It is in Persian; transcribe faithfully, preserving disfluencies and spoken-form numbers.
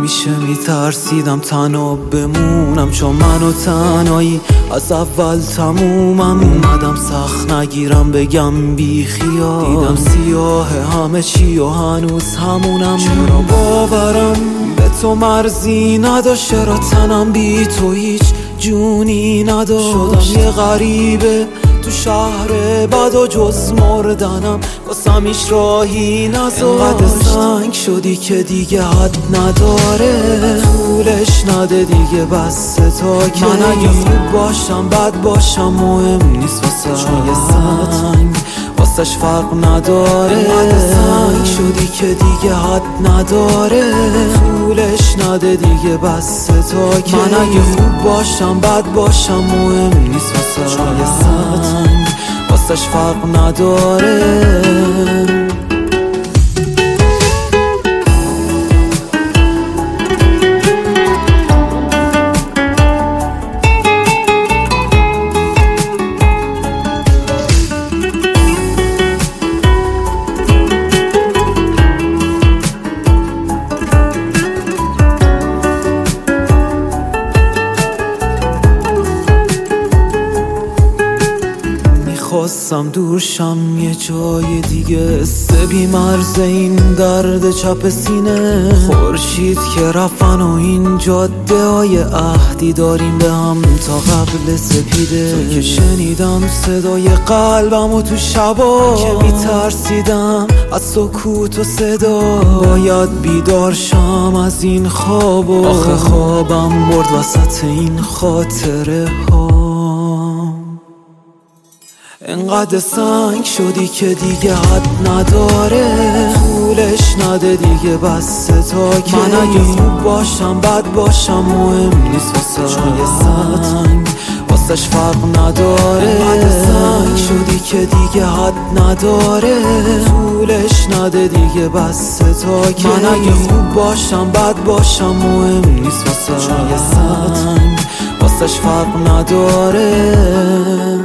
همیشه میترسیدم تنها بمونم، چون من و تنهایی از اول تمومم. اومدم سخت نگیرم بگم بی خیال، دیدم سیاه همه چی و هنوز همونم. چرا باورم به تو مرزی نداشت، چرا تنم بی تو هیچ جونی نداشت. شدم یه غریبه تو شهر بد و جز مردنم واسم هیچ راهی نذاشت. انقدر سنگ شدی که دیگه حد نداره، طولش نده دیگه بس تا که من اگه خوب باشم بد باشم مهم نیست واسه، چون یه سنگ واسش فرق نداره. انقدر سنگ شدی که دیگه حد نداره، طولش نده دیگه بس تا که من اگه خوب باشم بد باشم مهم نیست واسه، چون یه سنگ واسش فرق نداره. خواستم دورشم یه جای دیگه، سه بی مرز این درد چپ سینه. خورشید که رفتن و این جاده های عهدی داریم به هم تا قبل سپیده. تو که شنیدم صدای قلبم و تو شبا که میترسیدم از سکوت و صدا، باید بیدار شم از این خواب و آخه خوابم برد وسط این خاطره ها. انقدر سنگ شدی که دیگه حد نداره، طولش نده دیگه بس تا که من اگه خوب باشم بد باشم مهم نیست واسه، چون یه سنگ واسش فرق نداره. انقدر سنگ شدی که دیگه حد نداره، طولش نده دیگه بس تا که من اگه خوب باشم بد باشم مهم نیست واسه، چون یه سنگ واسش فرق نداره.